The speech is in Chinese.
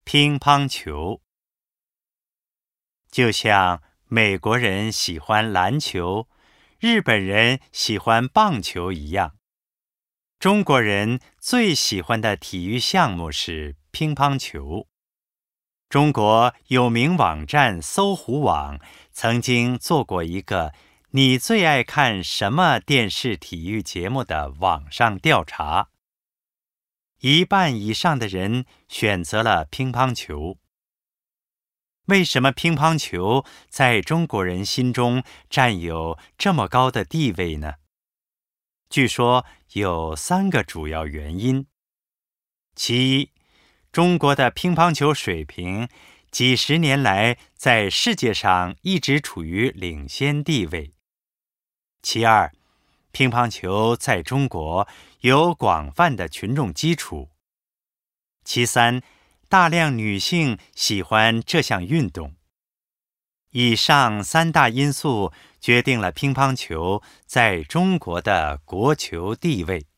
乒乓球。就像美国人喜欢篮球，日本人喜欢棒球一样，中国人最喜欢的体育项目是乒乓球。中国有名网站搜狐网曾经做过一个你最爱看什么电视体育节目的网上调查，一半以上的人选择了乒乓球。为什么乒乓球在中国人心中占有这么高的地位呢？据说有3个主要原因。其一，中国的乒乓球水平几十年来在世界上一直处于领先地位。其二，乒乓球在中国有广泛的群众基础。其三，大量女性喜欢这项运动。以上3大因素决定了乒乓球在中国的国球地位。